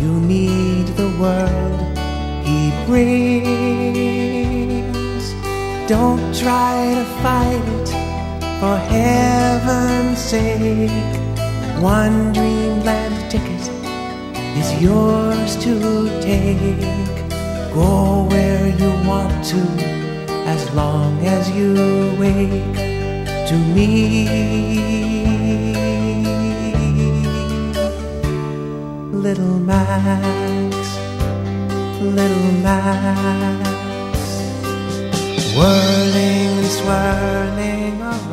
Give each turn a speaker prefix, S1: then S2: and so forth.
S1: You need the world he brings. Don't try to fight it, for heaven's sake. One dreamland ticket is yours to take. Go where you want to, as long as you wake to me. Little Max, little Max, whirling and swirling around.